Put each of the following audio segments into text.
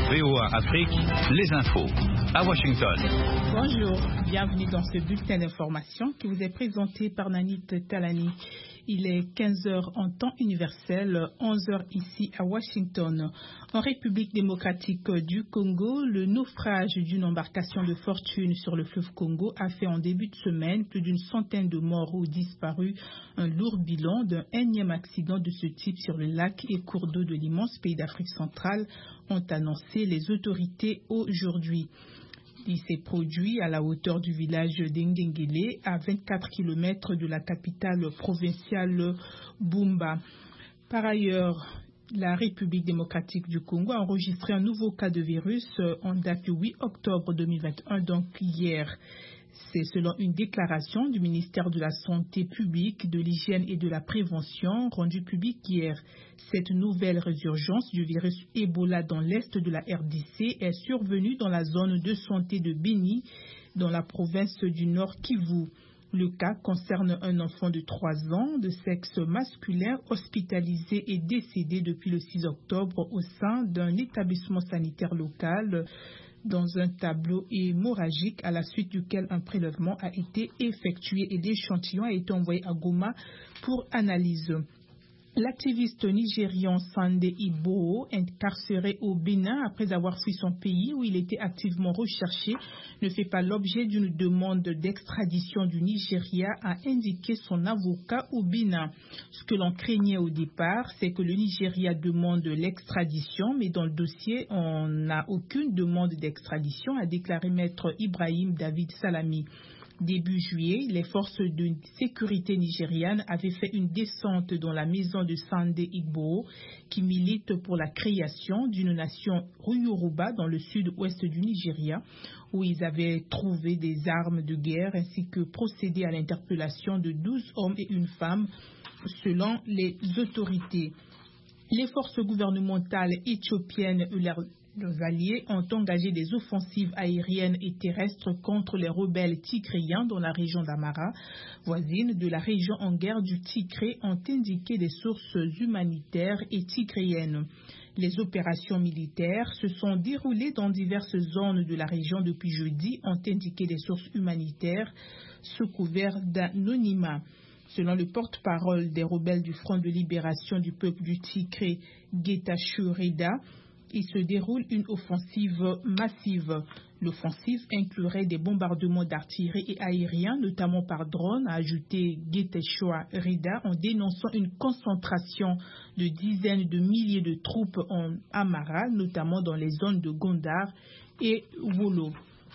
VOA Afrique, les infos. À Washington. Bonjour, bienvenue dans ce bulletin d'information qui vous est présenté par Nanit Talani. Il est 15h en temps universel, 11h ici à Washington. En République démocratique du Congo, le naufrage d'une embarcation de fortune sur le fleuve Congo a fait en début de semaine plus d'une centaine de morts ou disparus. Un lourd bilan d'un énième accident de ce type sur le lac et cours d'eau de l'immense pays d'Afrique centrale ont annoncé les autorités aujourd'hui. Il s'est produit à la hauteur du village d'Engengele, à 24 km de la capitale provinciale Bumba. Par ailleurs, la République démocratique du Congo a enregistré un nouveau cas de virus en date du 8 octobre 2021, donc hier. C'est selon une déclaration du ministère de la Santé publique, de l'Hygiène et de la Prévention rendue publique hier. Cette nouvelle résurgence du virus Ebola dans l'est de la RDC est survenue dans la zone de santé de Beni, dans la province du Nord Kivu. Le cas concerne un enfant de 3 ans de sexe masculin hospitalisé et décédé depuis le 6 octobre au sein d'un établissement sanitaire local dans un tableau hémorragique à la suite duquel un prélèvement a été effectué et l'échantillon a été envoyé à Goma pour analyse. L'activiste nigérian Sunday Igboho, incarcéré au Bénin après avoir fui son pays où il était activement recherché, ne fait pas l'objet d'une demande d'extradition du Nigeria, a indiqué son avocat au Bénin. Ce que l'on craignait au départ, c'est que le Nigeria demande l'extradition, mais dans le dossier, on n'a aucune demande d'extradition, a déclaré maître Ibrahim David Salami. Début juillet, les forces de sécurité nigérianes avaient fait une descente dans la maison de Sunday Igboho, qui milite pour la création d'une nation Yoruba dans le sud-ouest du Nigeria, où ils avaient trouvé des armes de guerre ainsi que procédé à l'interpellation de 12 hommes et une femme, selon les autorités. Les forces gouvernementales éthiopiennes et leurs alliés ont engagé des offensives aériennes et terrestres contre les rebelles tigréens dans la région d'Amara, voisine de la région en guerre du Tigré, ont indiqué des sources humanitaires et tigréennes. Les opérations militaires se sont déroulées dans diverses zones de la région depuis jeudi, ont indiqué des sources humanitaires sous couvert d'anonymat. Selon le porte-parole des rebelles du Front de libération du peuple du Tigré, Getachew Reda, il se déroule une offensive massive. L'offensive inclurait des bombardements d'artillerie et aériens, notamment par drone, a ajouté Getachew Reda, en dénonçant une concentration de dizaines de milliers de troupes en Amara, notamment dans les zones de Gondar et Wolo.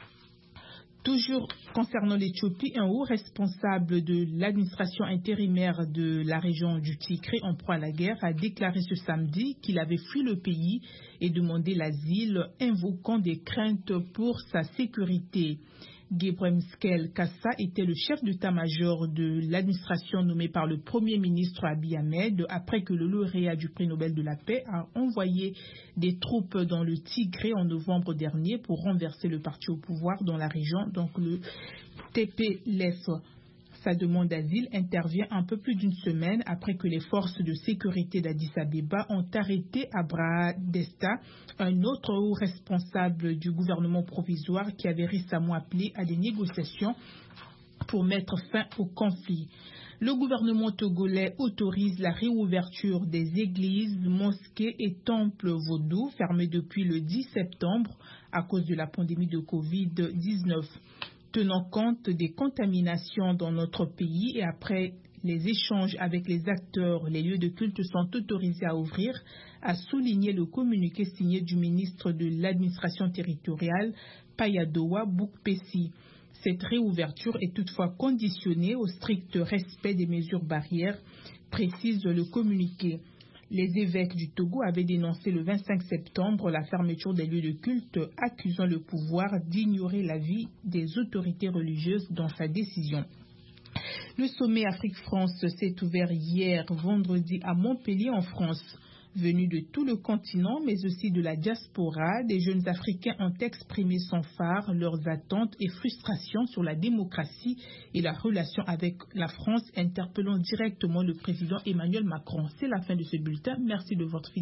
Toujours concernant l'Éthiopie, un haut responsable de l'administration intérimaire de la région du Tigré en proie à la guerre a déclaré ce samedi qu'il avait fui le pays et demandé l'asile, invoquant des craintes pour sa sécurité. Gebremskel Kassa était le chef d'état-major de l'administration nommé par le Premier ministre Abiy Ahmed après que le lauréat du prix Nobel de la paix a envoyé des troupes dans le Tigré en novembre dernier pour renverser le parti au pouvoir dans la région, donc le TPLF. Sa demande d'asile intervient un peu plus d'une semaine après que les forces de sécurité d'Addis Abeba ont arrêté Abraha Desta, un autre haut responsable du gouvernement provisoire qui avait récemment appelé à des négociations pour mettre fin au conflit. Le gouvernement togolais autorise la réouverture des églises, mosquées et temples vaudous fermés depuis le 10 septembre à cause de la pandémie de Covid-19. Tenant compte des contaminations dans notre pays et après les échanges avec les acteurs, les lieux de culte sont autorisés à ouvrir, a souligné le communiqué signé du ministre de l'administration territoriale, Payadowa Boukpessi. Cette réouverture est toutefois conditionnée au strict respect des mesures barrières, précise le communiqué. Les évêques du Togo avaient dénoncé le 25 septembre la fermeture des lieux de culte, accusant le pouvoir d'ignorer l'avis des autorités religieuses dans sa décision. Le sommet Afrique-France s'est ouvert hier vendredi à Montpellier en France. Venus de tout le continent, mais aussi de la diaspora, des jeunes Africains ont exprimé sans phare leurs attentes et frustrations sur la démocratie et la relation avec la France, interpellant directement le président Emmanuel Macron. C'est la fin de ce bulletin. Merci de votre fidélité.